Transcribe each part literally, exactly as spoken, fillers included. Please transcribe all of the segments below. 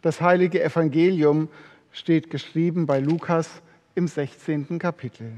Das heilige Evangelium steht geschrieben bei Lukas im sechzehnten Kapitel.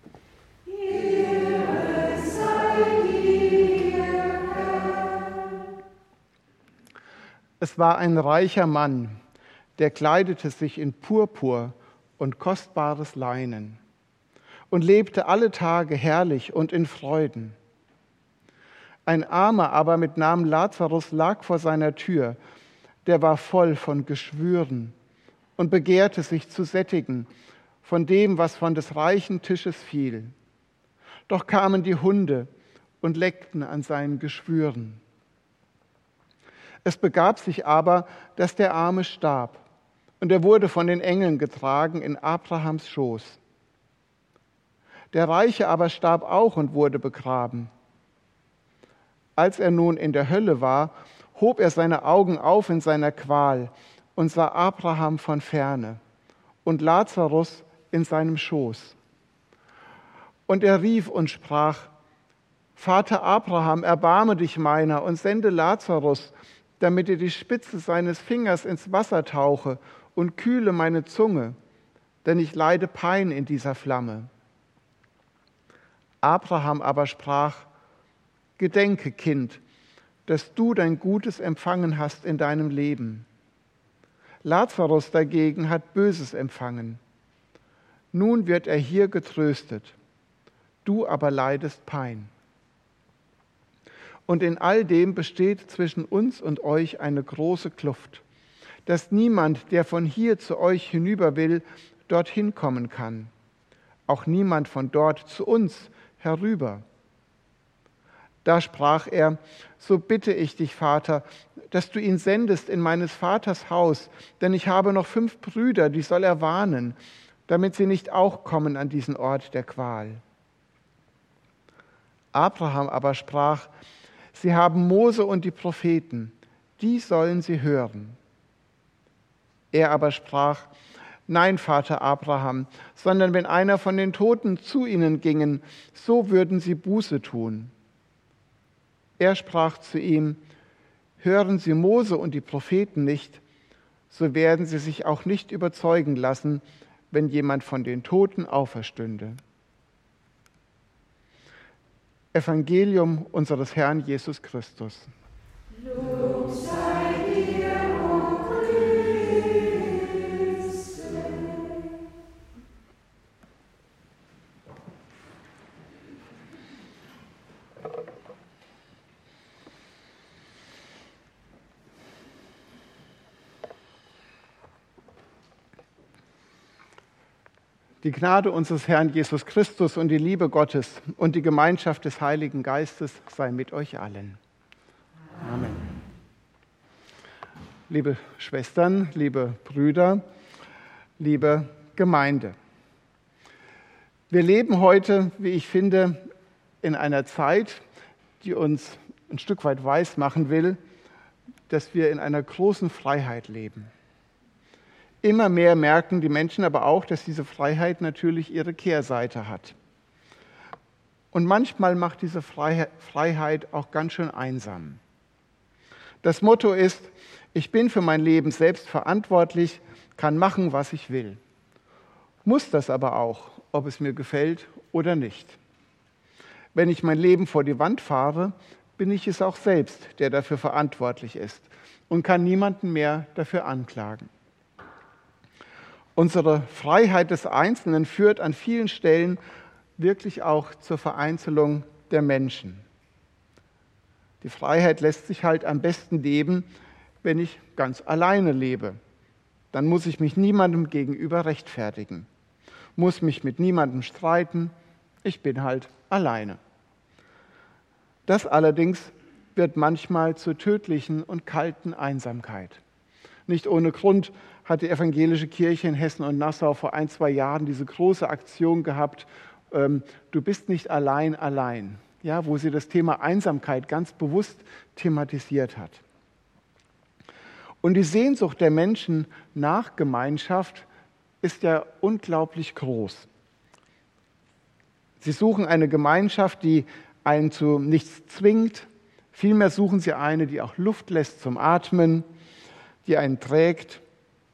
Es war ein reicher Mann, der kleidete sich in Purpur und kostbares Leinen und lebte alle Tage herrlich und in Freuden. Ein Armer aber mit Namen Lazarus lag vor seiner Tür, der war voll von Geschwüren und begehrte sich zu sättigen von dem, was von des reichen Tisches fiel. Doch kamen die Hunde und leckten an seinen Geschwüren. Es begab sich aber, dass der Arme starb, und er wurde von den Engeln getragen in Abrahams Schoß. Der Reiche aber starb auch und wurde begraben. Als er nun in der Hölle war, hob er seine Augen auf in seiner Qual und sah Abraham von ferne und Lazarus in seinem Schoß. Und er rief und sprach: Vater Abraham, erbarme dich meiner und sende Lazarus, damit er die Spitze seines Fingers ins Wasser tauche und kühle meine Zunge, denn ich leide Pein in dieser Flamme. Abraham aber sprach: Gedenke, Kind, dass du dein Gutes empfangen hast in deinem Leben. Lazarus dagegen hat Böses empfangen. Nun wird er hier getröstet, du aber leidest Pein. Und in all dem besteht zwischen uns und euch eine große Kluft, dass niemand, der von hier zu euch hinüber will, dorthin kommen kann. Auch niemand von dort zu uns herüber. Da sprach er: So bitte ich dich, Vater, dass du ihn sendest in meines Vaters Haus, denn ich habe noch fünf Brüder, die soll er warnen, damit sie nicht auch kommen an diesen Ort der Qual. Abraham aber sprach: Sie haben Mose und die Propheten, die sollen sie hören. Er aber sprach: Nein, Vater Abraham, sondern wenn einer von den Toten zu ihnen ginge, so würden sie Buße tun. Er sprach zu ihm: Hören Sie Mose und die Propheten nicht, so werden sie sich auch nicht überzeugen lassen, wenn jemand von den Toten auferstünde. Evangelium unseres Herrn Jesus Christus. Lob sei dir, o Christus. Die Gnade unseres Herrn Jesus Christus und die Liebe Gottes und die Gemeinschaft des Heiligen Geistes sei mit euch allen. Amen. Liebe Schwestern, liebe Brüder, liebe Gemeinde. Wir leben heute, wie ich finde, in einer Zeit, die uns ein Stück weit weismachen will, dass wir in einer großen Freiheit leben. Immer mehr merken die Menschen aber auch, dass diese Freiheit natürlich ihre Kehrseite hat. Und manchmal macht diese Freiheit auch ganz schön einsam. Das Motto ist: Ich bin für mein Leben selbst verantwortlich, kann machen, was ich will. Muss das aber auch, ob es mir gefällt oder nicht. Wenn ich mein Leben vor die Wand fahre, bin ich es auch selbst, der dafür verantwortlich ist und kann niemanden mehr dafür anklagen. Unsere Freiheit des Einzelnen führt an vielen Stellen wirklich auch zur Vereinzelung der Menschen. Die Freiheit lässt sich halt am besten leben, wenn ich ganz alleine lebe. Dann muss ich mich niemandem gegenüber rechtfertigen, muss mich mit niemandem streiten, ich bin halt alleine. Das allerdings wird manchmal zur tödlichen und kalten Einsamkeit. Nicht ohne Grund hat die evangelische Kirche in Hessen und Nassau vor ein, zwei Jahren diese große Aktion gehabt, ähm, du bist nicht allein, allein, ja, wo sie das Thema Einsamkeit ganz bewusst thematisiert hat. Und die Sehnsucht der Menschen nach Gemeinschaft ist ja unglaublich groß. Sie suchen eine Gemeinschaft, die einen zu nichts zwingt, vielmehr suchen sie eine, die auch Luft lässt zum Atmen, die einen trägt,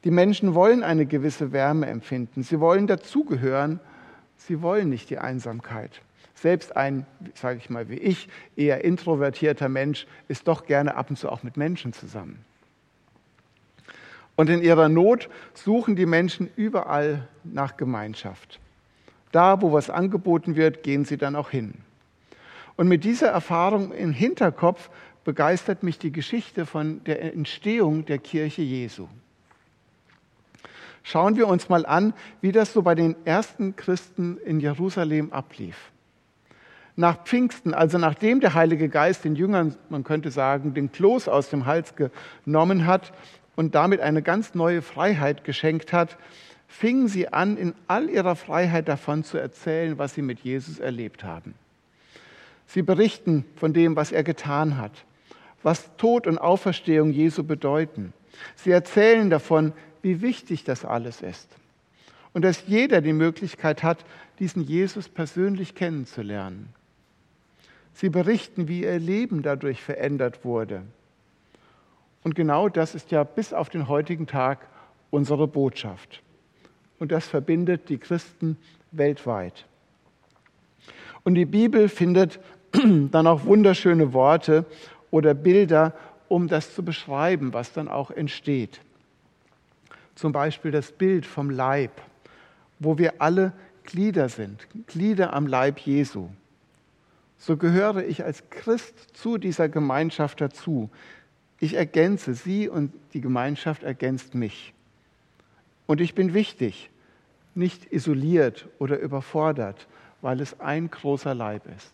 Die Menschen wollen eine gewisse Wärme empfinden. Sie wollen dazugehören. Sie wollen nicht die Einsamkeit. Selbst ein, sage ich mal wie ich, eher introvertierter Mensch ist doch gerne ab und zu auch mit Menschen zusammen. Und in ihrer Not suchen die Menschen überall nach Gemeinschaft. Da, wo was angeboten wird, gehen sie dann auch hin. Und mit dieser Erfahrung im Hinterkopf begeistert mich die Geschichte von der Entstehung der Kirche Jesu. Schauen wir uns mal an, wie das so bei den ersten Christen in Jerusalem ablief. Nach Pfingsten, also nachdem der Heilige Geist den Jüngern, man könnte sagen, den Kloß aus dem Hals genommen hat und damit eine ganz neue Freiheit geschenkt hat, fingen sie an, in all ihrer Freiheit davon zu erzählen, was sie mit Jesus erlebt haben. Sie berichten von dem, was er getan hat, was Tod und Auferstehung Jesu bedeuten. Sie erzählen davon, wie wichtig das alles ist und dass jeder die Möglichkeit hat, diesen Jesus persönlich kennenzulernen. Sie berichten, wie ihr Leben dadurch verändert wurde. Und genau das ist ja bis auf den heutigen Tag unsere Botschaft. Und das verbindet die Christen weltweit. Und die Bibel findet dann auch wunderschöne Worte oder Bilder, um das zu beschreiben, was dann auch entsteht. Zum Beispiel das Bild vom Leib, wo wir alle Glieder sind, Glieder am Leib Jesu. So gehöre ich als Christ zu dieser Gemeinschaft dazu. Ich ergänze sie und die Gemeinschaft ergänzt mich. Und ich bin wichtig, nicht isoliert oder überfordert, weil es ein großer Leib ist.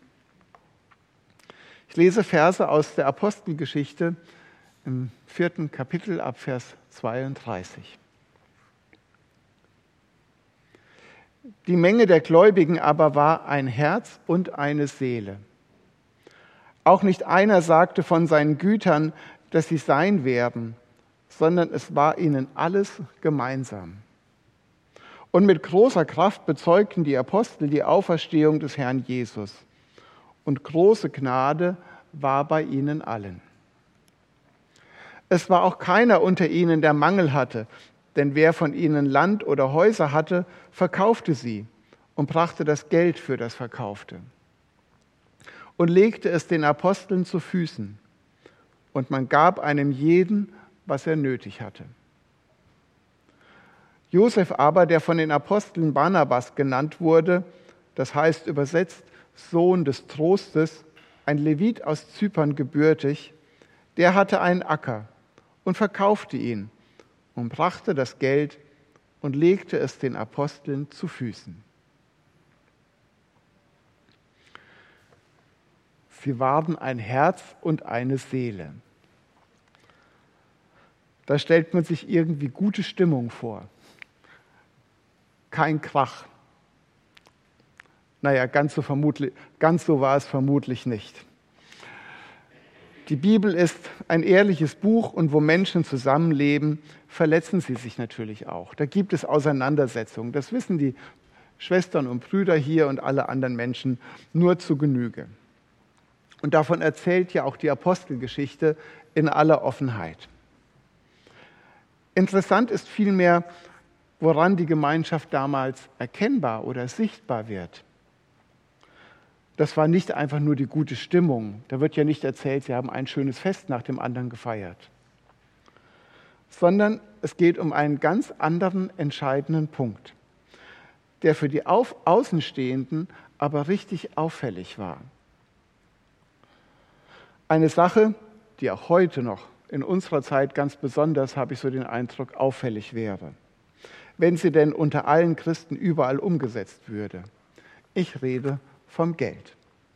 Ich lese Verse aus der Apostelgeschichte im vierten Kapitel ab Vers zweiunddreißig. Die Menge der Gläubigen aber war ein Herz und eine Seele. Auch nicht einer sagte von seinen Gütern, dass sie sein wären, sondern es war ihnen alles gemeinsam. Und mit großer Kraft bezeugten die Apostel die Auferstehung des Herrn Jesus. Und große Gnade war bei ihnen allen. Es war auch keiner unter ihnen, der Mangel hatte, denn wer von ihnen Land oder Häuser hatte, verkaufte sie und brachte das Geld für das Verkaufte und legte es den Aposteln zu Füßen. Und man gab einem jeden, was er nötig hatte. Josef aber, der von den Aposteln Barnabas genannt wurde, das heißt übersetzt Sohn des Trostes, ein Levit aus Zypern gebürtig, der hatte einen Acker und verkaufte ihn und brachte das Geld und legte es den Aposteln zu Füßen. Sie waren ein Herz und eine Seele. Da stellt man sich irgendwie gute Stimmung vor. Kein Krach. Naja, ganz so, vermutlich, ganz so war es vermutlich nicht. Die Bibel ist ein ehrliches Buch und wo Menschen zusammenleben, verletzen sie sich natürlich auch. Da gibt es Auseinandersetzungen. Das wissen die Schwestern und Brüder hier und alle anderen Menschen nur zu Genüge. Und davon erzählt ja auch die Apostelgeschichte in aller Offenheit. Interessant ist vielmehr, woran die Gemeinschaft damals erkennbar oder sichtbar wird. Das war nicht einfach nur die gute Stimmung. Da wird ja nicht erzählt, sie haben ein schönes Fest nach dem anderen gefeiert. Sondern es geht um einen ganz anderen entscheidenden Punkt, der für die Außenstehenden aber richtig auffällig war. Eine Sache, die auch heute noch in unserer Zeit ganz besonders, habe ich so den Eindruck, auffällig wäre, wenn sie denn unter allen Christen überall umgesetzt würde. Ich rede vom Geld.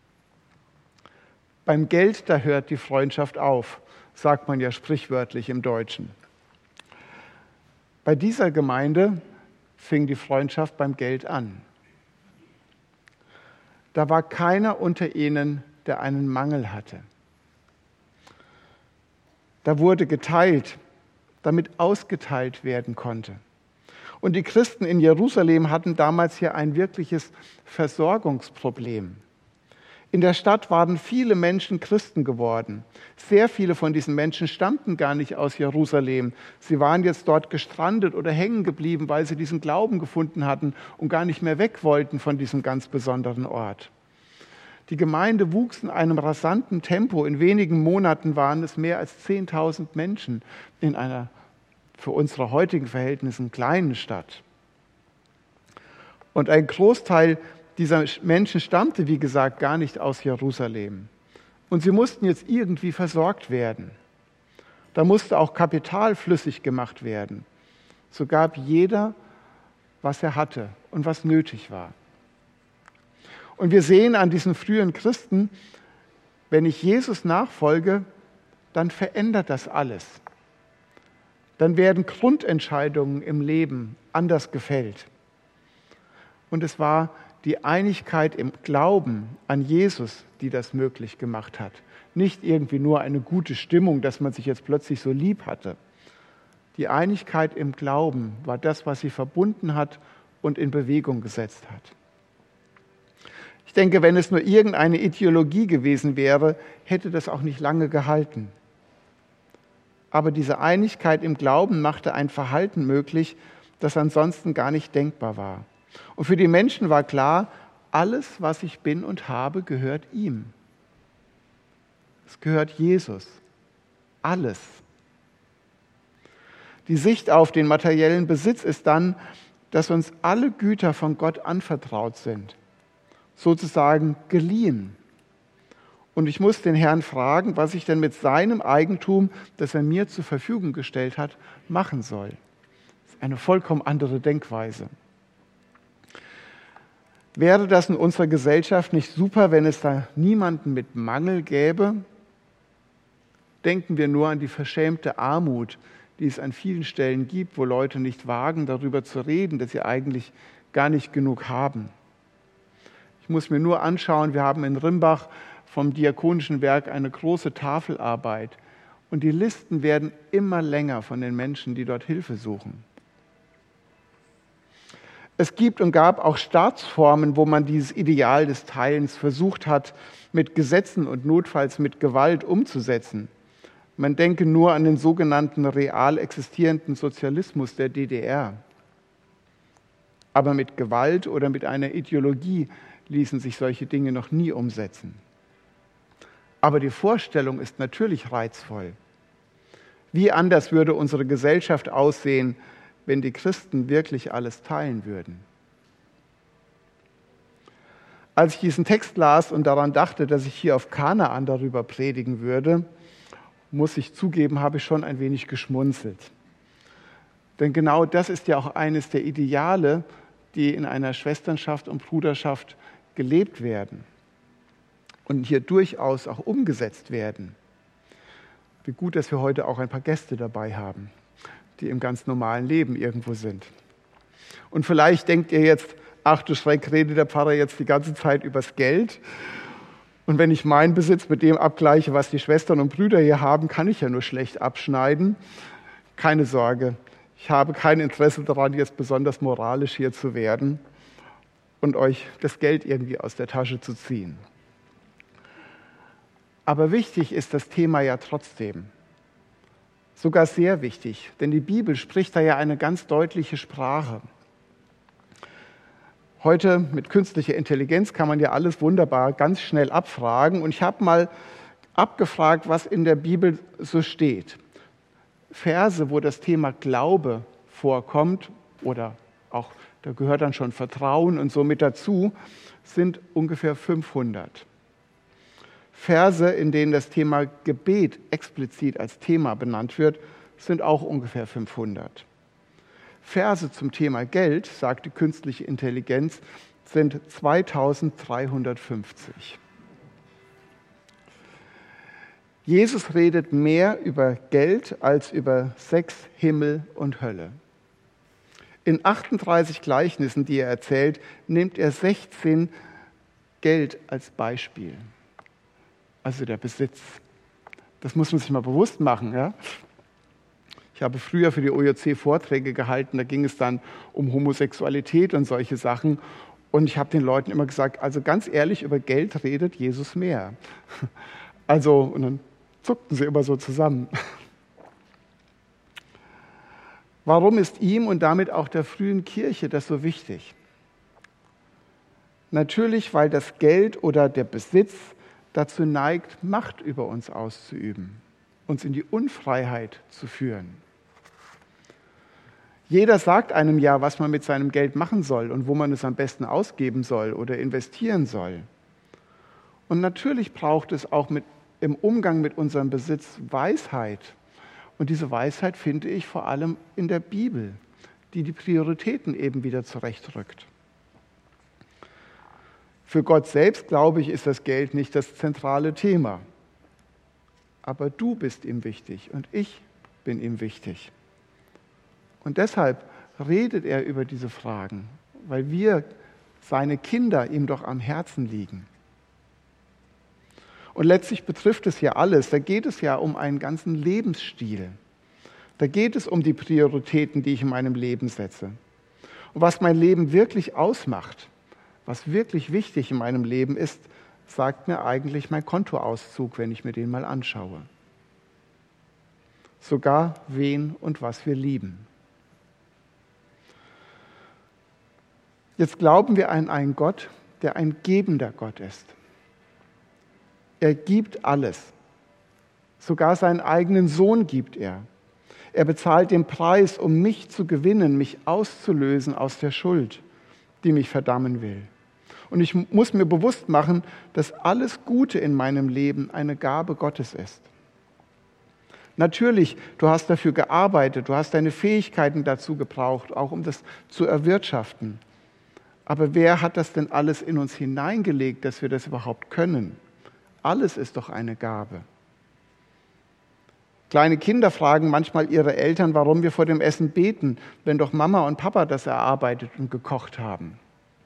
Beim Geld, da hört die Freundschaft auf, sagt man ja sprichwörtlich im Deutschen. Bei dieser Gemeinde fing die Freundschaft beim Geld an. Da war keiner unter ihnen, der einen Mangel hatte. Da wurde geteilt, damit ausgeteilt werden konnte. Und die Christen in Jerusalem hatten damals hier ein wirkliches Versorgungsproblem. In der Stadt waren viele Menschen Christen geworden. Sehr viele von diesen Menschen stammten gar nicht aus Jerusalem. Sie waren jetzt dort gestrandet oder hängen geblieben, weil sie diesen Glauben gefunden hatten und gar nicht mehr weg wollten von diesem ganz besonderen Ort. Die Gemeinde wuchs in einem rasanten Tempo. In wenigen Monaten waren es mehr als zehntausend Menschen in einer für unsere heutigen Verhältnisse kleinen Stadt. Und ein Großteil dieser Menschen stammte, wie gesagt, gar nicht aus Jerusalem. Und sie mussten jetzt irgendwie versorgt werden. Da musste auch Kapital flüssig gemacht werden. So gab jeder, was er hatte und was nötig war. Und wir sehen an diesen frühen Christen, wenn ich Jesus nachfolge, dann verändert das alles. Dann werden Grundentscheidungen im Leben anders gefällt. Und es war die Einigkeit im Glauben an Jesus, die das möglich gemacht hat. Nicht irgendwie nur eine gute Stimmung, dass man sich jetzt plötzlich so lieb hatte. Die Einigkeit im Glauben war das, was sie verbunden hat und in Bewegung gesetzt hat. Ich denke, wenn es nur irgendeine Ideologie gewesen wäre, hätte das auch nicht lange gehalten. Aber diese Einigkeit im Glauben machte ein Verhalten möglich, das ansonsten gar nicht denkbar war. Und für die Menschen war klar, alles, was ich bin und habe, gehört ihm. Es gehört Jesus. Alles. Die Sicht auf den materiellen Besitz ist dann, dass uns alle Güter von Gott anvertraut sind. Sozusagen geliehen. Und ich muss den Herrn fragen, was ich denn mit seinem Eigentum, das er mir zur Verfügung gestellt hat, machen soll. Das ist eine vollkommen andere Denkweise. Wäre das in unserer Gesellschaft nicht super, wenn es da niemanden mit Mangel gäbe? Denken wir nur an die verschämte Armut, die es an vielen Stellen gibt, wo Leute nicht wagen, darüber zu reden, dass sie eigentlich gar nicht genug haben. Ich muss mir nur anschauen, wir haben in Rimbach vom Diakonischen Werk eine große Tafelarbeit und die Listen werden immer länger von den Menschen, die dort Hilfe suchen. Es gibt und gab auch Staatsformen, wo man dieses Ideal des Teilens versucht hat, mit Gesetzen und notfalls mit Gewalt umzusetzen. Man denke nur an den sogenannten real existierenden Sozialismus der D D R. Aber mit Gewalt oder mit einer Ideologie ließen sich solche Dinge noch nie umsetzen. Aber die Vorstellung ist natürlich reizvoll. Wie anders würde unsere Gesellschaft aussehen, wenn die Christen wirklich alles teilen würden? Als ich diesen Text las und daran dachte, dass ich hier auf Kanaan darüber predigen würde, muss ich zugeben, habe ich schon ein wenig geschmunzelt. Denn genau das ist ja auch eines der Ideale, die in einer Schwesternschaft und Bruderschaft gelebt werden und hier durchaus auch umgesetzt werden. Wie gut, dass wir heute auch ein paar Gäste dabei haben, die im ganz normalen Leben irgendwo sind. Und vielleicht denkt ihr jetzt, ach du Schreck, redet der Pfarrer jetzt die ganze Zeit übers Geld. Und wenn ich meinen Besitz mit dem abgleiche, was die Schwestern und Brüder hier haben, kann ich ja nur schlecht abschneiden. Keine Sorge, ich habe kein Interesse daran, jetzt besonders moralisch hier zu werden und euch das Geld irgendwie aus der Tasche zu ziehen. Aber wichtig ist das Thema ja trotzdem. Sogar sehr wichtig, denn die Bibel spricht da ja eine ganz deutliche Sprache. Heute mit künstlicher Intelligenz kann man ja alles wunderbar ganz schnell abfragen. Und ich habe mal abgefragt, was in der Bibel so steht. Verse, wo das Thema Glaube vorkommt, oder auch, da gehört dann schon Vertrauen und so mit dazu, sind ungefähr fünfhundert. Verse, in denen das Thema Gebet explizit als Thema benannt wird, sind auch ungefähr fünfhundert. Verse zum Thema Geld, sagt die künstliche Intelligenz, sind zweitausenddreihundertfünfzig. Jesus redet mehr über Geld als über Sex, Himmel und Hölle. In achtunddreißig Gleichnissen, die er erzählt, nimmt er sechzehn Geld als Beispiel. Also der Besitz. Das muss man sich mal bewusst machen. Ja? Ich habe früher für die O J C Vorträge gehalten, da ging es dann um Homosexualität und solche Sachen. Und ich habe den Leuten immer gesagt, also ganz ehrlich, über Geld redet Jesus mehr. Also, und dann zuckten sie immer so zusammen. Warum ist ihm und damit auch der frühen Kirche das so wichtig? Natürlich, weil das Geld oder der Besitz dazu neigt, Macht über uns auszuüben, uns in die Unfreiheit zu führen. Jeder sagt einem ja, was man mit seinem Geld machen soll und wo man es am besten ausgeben soll oder investieren soll. Und natürlich braucht es auch mit, im Umgang mit unserem Besitz Weisheit. Und diese Weisheit finde ich vor allem in der Bibel, die die Prioritäten eben wieder zurechtrückt. Für Gott selbst, glaube ich, ist das Geld nicht das zentrale Thema. Aber du bist ihm wichtig und ich bin ihm wichtig. Und deshalb redet er über diese Fragen, weil wir, seine Kinder, ihm doch am Herzen liegen. Und letztlich betrifft es ja alles. Da geht es ja um einen ganzen Lebensstil. Da geht es um die Prioritäten, die ich in meinem Leben setze. Und was mein Leben wirklich ausmacht, was wirklich wichtig in meinem Leben ist, sagt mir eigentlich mein Kontoauszug, wenn ich mir den mal anschaue. Sogar wen und was wir lieben. Jetzt glauben wir an einen Gott, der ein gebender Gott ist. Er gibt alles. Sogar seinen eigenen Sohn gibt er. Er bezahlt den Preis, um mich zu gewinnen, mich auszulösen aus der Schuld, die mich verdammen will. Und ich muss mir bewusst machen, dass alles Gute in meinem Leben eine Gabe Gottes ist. Natürlich, du hast dafür gearbeitet, du hast deine Fähigkeiten dazu gebraucht, auch um das zu erwirtschaften. Aber wer hat das denn alles in uns hineingelegt, dass wir das überhaupt können? Alles ist doch eine Gabe. Kleine Kinder fragen manchmal ihre Eltern, warum wir vor dem Essen beten, wenn doch Mama und Papa das erarbeitet und gekocht haben.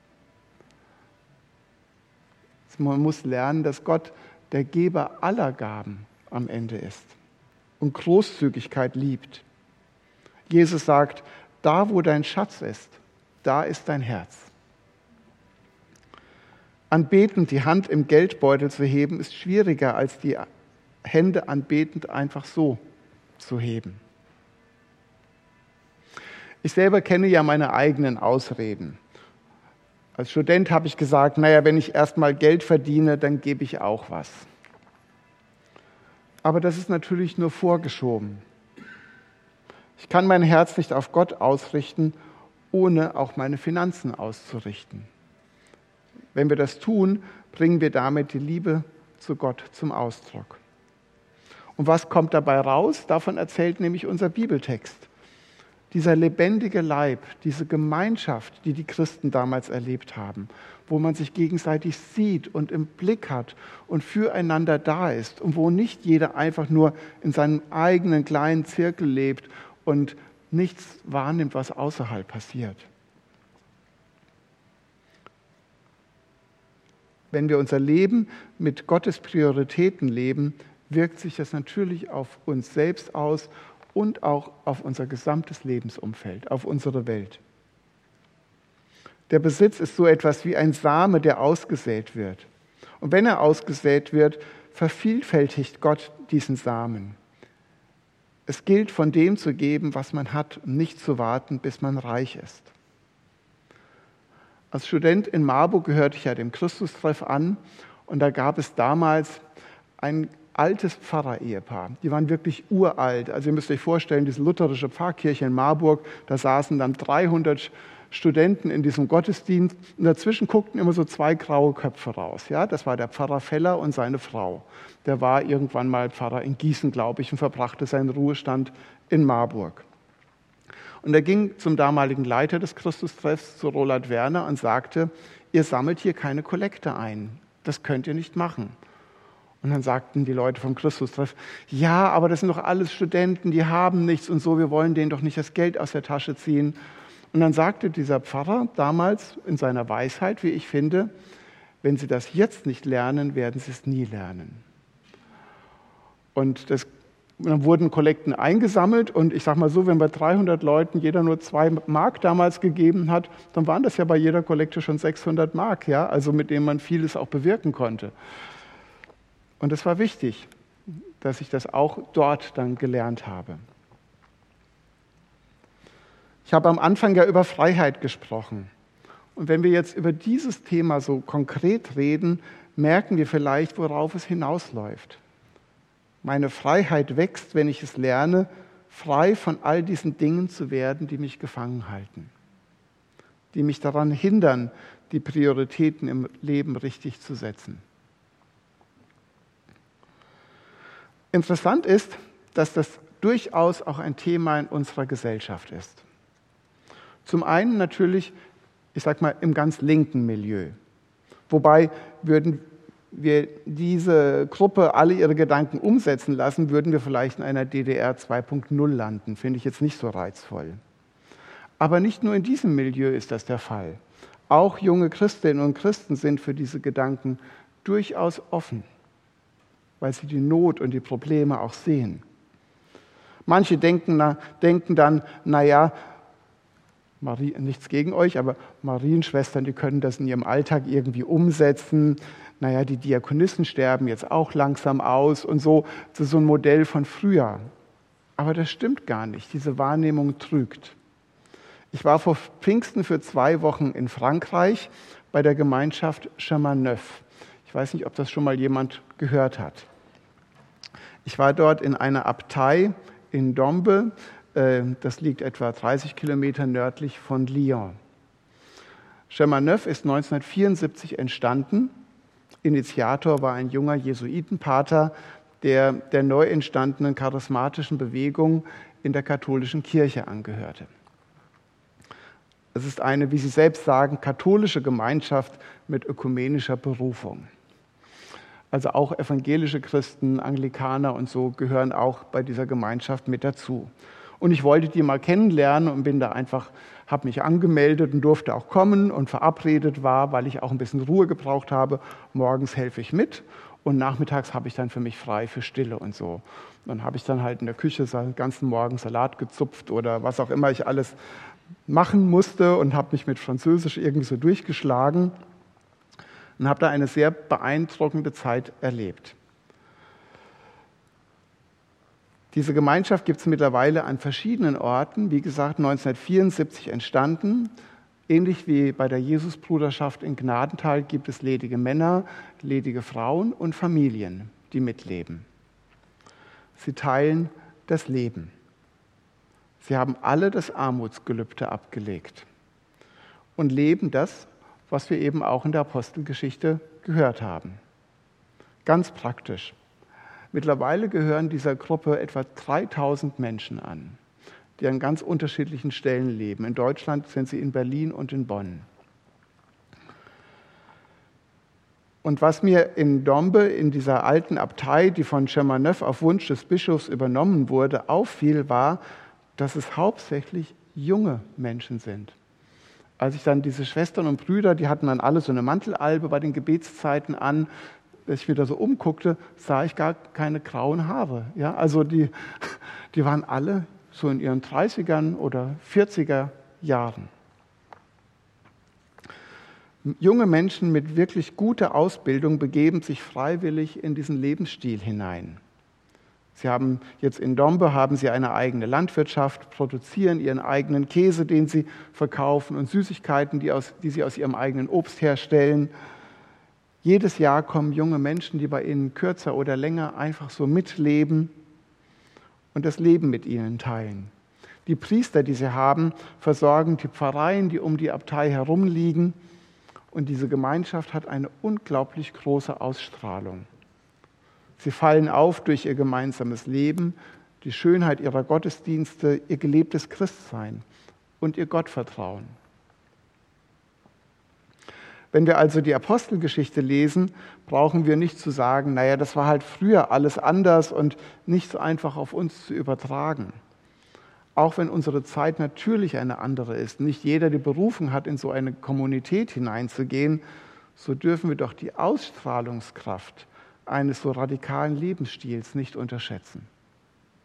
Man muss lernen, dass Gott der Geber aller Gaben am Ende ist und Großzügigkeit liebt. Jesus sagt, da wo dein Schatz ist, da ist dein Herz. Anbetend die Hand im Geldbeutel zu heben, ist schwieriger, als die Hände anbetend einfach so zu heben. Ich selber kenne ja meine eigenen Ausreden. Als Student habe ich gesagt, naja, wenn ich erstmal Geld verdiene, dann gebe ich auch was. Aber das ist natürlich nur vorgeschoben. Ich kann mein Herz nicht auf Gott ausrichten, ohne auch meine Finanzen auszurichten. Wenn wir das tun, bringen wir damit die Liebe zu Gott zum Ausdruck. Und was kommt dabei raus? Davon erzählt nämlich unser Bibeltext. Dieser lebendige Leib, diese Gemeinschaft, die die Christen damals erlebt haben, wo man sich gegenseitig sieht und im Blick hat und füreinander da ist und wo nicht jeder einfach nur in seinem eigenen kleinen Zirkel lebt und nichts wahrnimmt, was außerhalb passiert. Wenn wir unser Leben mit Gottes Prioritäten leben, wirkt sich das natürlich auf uns selbst aus und auch auf unser gesamtes Lebensumfeld, auf unsere Welt. Der Besitz ist so etwas wie ein Same, der ausgesät wird. Und wenn er ausgesät wird, vervielfältigt Gott diesen Samen. Es gilt, von dem zu geben, was man hat, und nicht zu warten, bis man reich ist. Als Student in Marburg gehörte ich ja dem Christustreff an und da gab es damals ein altes Pfarrer-Ehepaar. Die waren wirklich uralt. Also ihr müsst euch vorstellen, diese lutherische Pfarrkirche in Marburg, da saßen dann dreihundert Studenten in diesem Gottesdienst und dazwischen guckten immer so zwei graue Köpfe raus. Ja, das war der Pfarrer Feller und seine Frau. Der war irgendwann mal Pfarrer in Gießen, glaube ich, und verbrachte seinen Ruhestand in Marburg. Und er ging zum damaligen Leiter des Christustreffs, zu Roland Werner, und sagte, ihr sammelt hier keine Kollekte ein. Das könnt ihr nicht machen. Und dann sagten die Leute vom Christustreff, ja, aber das sind doch alles Studenten, die haben nichts und so, wir wollen denen doch nicht das Geld aus der Tasche ziehen. Und dann sagte dieser Pfarrer damals in seiner Weisheit, wie ich finde, wenn sie das jetzt nicht lernen, werden sie es nie lernen. Und das dann wurden Kollekten eingesammelt und ich sage mal so, wenn bei dreihundert Leuten jeder nur zwei Mark damals gegeben hat, dann waren das ja bei jeder Kollekte schon sechshundert Mark, ja, also mit denen man vieles auch bewirken konnte. Und es war wichtig, dass ich das auch dort dann gelernt habe. Ich habe am Anfang ja über Freiheit gesprochen. Und wenn wir jetzt über dieses Thema so konkret reden, merken wir vielleicht, worauf es hinausläuft. Meine Freiheit wächst, wenn ich es lerne, frei von all diesen Dingen zu werden, die mich gefangen halten, die mich daran hindern, die Prioritäten im Leben richtig zu setzen. Interessant ist, dass das durchaus auch ein Thema in unserer Gesellschaft ist. Zum einen natürlich, ich sage mal, im ganz linken Milieu. Wobei würden wir diese Gruppe alle ihre Gedanken umsetzen lassen, würden wir vielleicht in einer D D R zwei Punkt null landen. Finde ich jetzt nicht so reizvoll. Aber nicht nur in diesem Milieu ist das der Fall. Auch junge Christinnen und Christen sind für diese Gedanken durchaus offen, weil sie die Not und die Probleme auch sehen. Manche denken, na, denken dann, naja, Marie, nichts gegen euch, aber Marienschwestern, die können das in ihrem Alltag irgendwie umsetzen. Naja, die Diakonissen sterben jetzt auch langsam aus und so. Das ist so ein Modell von früher. Aber das stimmt gar nicht. Diese Wahrnehmung trügt. Ich war vor Pfingsten für zwei Wochen in Frankreich bei der Gemeinschaft Chemin Neuf. Ich weiß nicht, ob das schon mal jemand gehört hat. Ich war dort in einer Abtei in Dombes. Das liegt etwa dreißig Kilometer nördlich von Lyon. Chemin Neuf ist neunzehnhundertvierundsiebzig entstanden. Initiator war ein junger Jesuitenpater, der der neu entstandenen charismatischen Bewegung in der katholischen Kirche angehörte. Es ist eine, wie Sie selbst sagen, katholische Gemeinschaft mit ökumenischer Berufung. Also auch evangelische Christen, Anglikaner und so gehören auch bei dieser Gemeinschaft mit dazu. Und ich wollte die mal kennenlernen und bin da einfach, habe mich angemeldet und durfte auch kommen und verabredet war, weil ich auch ein bisschen Ruhe gebraucht habe. Morgens helfe ich mit und nachmittags habe ich dann für mich frei für Stille und so. Dann habe ich dann halt in der Küche den ganzen Morgen Salat gezupft oder was auch immer ich alles machen musste und habe mich mit Französisch irgendwie so durchgeschlagen und habe da eine sehr beeindruckende Zeit erlebt. Diese Gemeinschaft gibt es mittlerweile an verschiedenen Orten, wie gesagt neunzehnhundertvierundsiebzig entstanden. Ähnlich wie bei der Jesusbruderschaft in Gnadenthal gibt es ledige Männer, ledige Frauen und Familien, die mitleben. Sie teilen das Leben. Sie haben alle das Armutsgelübde abgelegt und leben das, was wir eben auch in der Apostelgeschichte gehört haben. Ganz praktisch. Mittlerweile gehören dieser Gruppe etwa dreitausend Menschen an, die an ganz unterschiedlichen Stellen leben. In Deutschland sind sie in Berlin und in Bonn. Und was mir in Dombes, in dieser alten Abtei, die von Chemin Neuf auf Wunsch des Bischofs übernommen wurde, auffiel, war, dass es hauptsächlich junge Menschen sind. Als ich dann diese Schwestern und Brüder, die hatten dann alle so eine Mantelalbe bei den Gebetszeiten an, als ich mir da so umguckte, sah ich gar keine grauen Haare. Ja, also die, die waren alle so in ihren dreißigern oder vierziger Jahren. Junge Menschen mit wirklich guter Ausbildung begeben sich freiwillig in diesen Lebensstil hinein. Sie haben jetzt in Dombes haben sie eine eigene Landwirtschaft, produzieren ihren eigenen Käse, den sie verkaufen und Süßigkeiten, die, aus, die sie aus ihrem eigenen Obst herstellen. Jedes Jahr kommen junge Menschen, die bei ihnen kürzer oder länger einfach so mitleben und das Leben mit ihnen teilen. Die Priester, die sie haben, versorgen die Pfarreien, die um die Abtei herum liegen. Und diese Gemeinschaft hat eine unglaublich große Ausstrahlung. Sie fallen auf durch ihr gemeinsames Leben, die Schönheit ihrer Gottesdienste, ihr gelebtes Christsein und ihr Gottvertrauen. Wenn wir also die Apostelgeschichte lesen, brauchen wir nicht zu sagen, naja, das war halt früher alles anders und nicht so einfach auf uns zu übertragen. Auch wenn unsere Zeit natürlich eine andere ist, nicht jeder die Berufung hat, in so eine Kommunität hineinzugehen, so dürfen wir doch die Ausstrahlungskraft eines so radikalen Lebensstils nicht unterschätzen.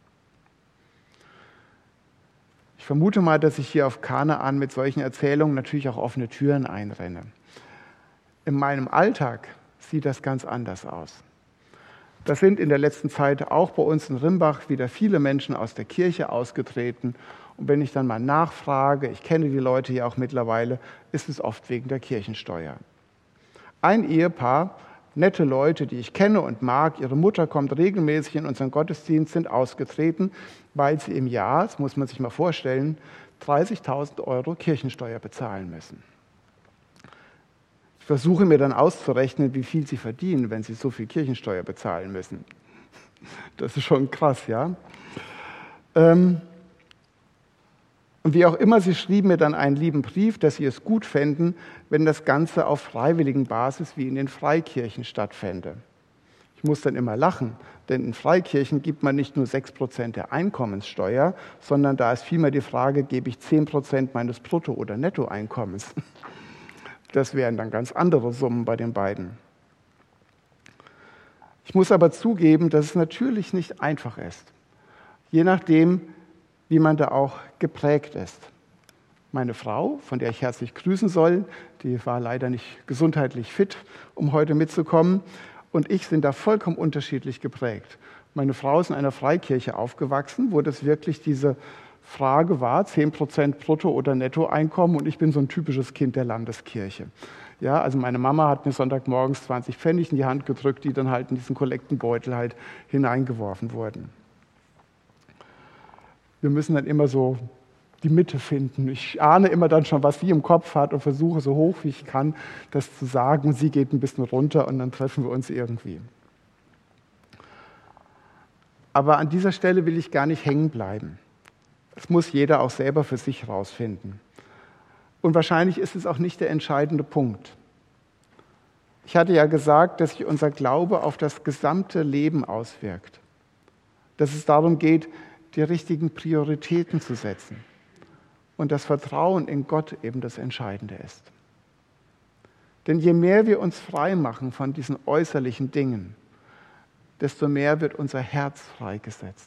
Ich vermute mal, dass ich hier auf Kanaan mit solchen Erzählungen natürlich auch offene Türen einrenne. In meinem Alltag sieht das ganz anders aus. Da sind in der letzten Zeit auch bei uns in Rimbach wieder viele Menschen aus der Kirche ausgetreten. Und wenn ich dann mal nachfrage, ich kenne die Leute ja auch mittlerweile, ist es oft wegen der Kirchensteuer. Ein Ehepaar, nette Leute, die ich kenne und mag, ihre Mutter kommt regelmäßig in unseren Gottesdienst, sind ausgetreten, weil sie im Jahr, das muss man sich mal vorstellen, dreißigtausend Euro Kirchensteuer bezahlen müssen. Ich versuche mir dann auszurechnen, wie viel sie verdienen, wenn sie so viel Kirchensteuer bezahlen müssen. Das ist schon krass, ja. Ähm, und wie auch immer, sie schrieben mir dann einen lieben Brief, dass sie es gut fänden, wenn das Ganze auf freiwilligen Basis wie in den Freikirchen stattfände. Ich muss dann immer lachen, denn in Freikirchen gibt man nicht nur sechs Prozent der Einkommenssteuer, sondern da ist vielmehr die Frage, gebe ich zehn Prozent meines Brutto- oder Nettoeinkommens? Das wären dann ganz andere Summen bei den beiden. Ich muss aber zugeben, dass es natürlich nicht einfach ist, je nachdem, wie man da auch geprägt ist. Meine Frau, von der ich herzlich grüßen soll, die war leider nicht gesundheitlich fit, um heute mitzukommen, und ich sind da vollkommen unterschiedlich geprägt. Meine Frau ist in einer Freikirche aufgewachsen, wo das wirklich diese Frage war, zehn Prozent Brutto- oder Nettoeinkommen, und ich bin so ein typisches Kind der Landeskirche. Ja, also meine Mama hat mir Sonntagmorgens zwanzig Pfennig in die Hand gedrückt, die dann halt in diesen Kollektenbeutel halt hineingeworfen wurden. Wir müssen dann immer so die Mitte finden. Ich ahne immer dann schon, was sie im Kopf hat und versuche so hoch wie ich kann, das zu sagen. Sie geht ein bisschen runter und dann treffen wir uns irgendwie. Aber an dieser Stelle will ich gar nicht hängen bleiben. Das muss jeder auch selber für sich herausfinden. Und wahrscheinlich ist es auch nicht der entscheidende Punkt. Ich hatte ja gesagt, dass sich unser Glaube auf das gesamte Leben auswirkt. Dass es darum geht, die richtigen Prioritäten zu setzen. Und das Vertrauen in Gott eben das Entscheidende ist. Denn je mehr wir uns frei machen von diesen äußerlichen Dingen, desto mehr wird unser Herz freigesetzt.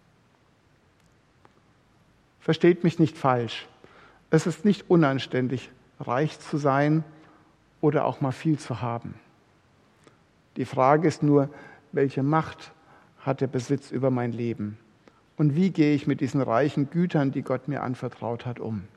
Versteht mich nicht falsch. Es ist nicht unanständig, reich zu sein oder auch mal viel zu haben. Die Frage ist nur, welche Macht hat der Besitz über mein Leben? Und wie gehe ich mit diesen reichen Gütern, die Gott mir anvertraut hat, um?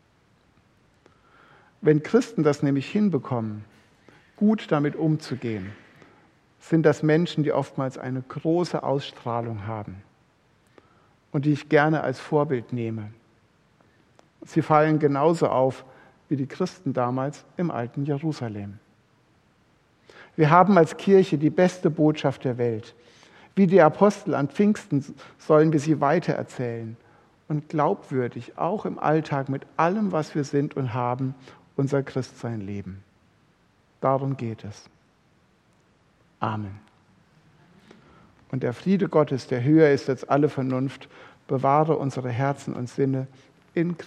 Wenn Christen das nämlich hinbekommen, gut damit umzugehen, sind das Menschen, die oftmals eine große Ausstrahlung haben und die ich gerne als Vorbild nehme. Sie fallen genauso auf wie die Christen damals im alten Jerusalem. Wir haben als Kirche die beste Botschaft der Welt. Wie die Apostel an Pfingsten sollen wir sie weitererzählen und glaubwürdig, auch im Alltag mit allem, was wir sind und haben, unser Christsein leben. Darum geht es. Amen. Und der Friede Gottes, der höher ist als alle Vernunft, bewahre unsere Herzen und Sinne in Christus.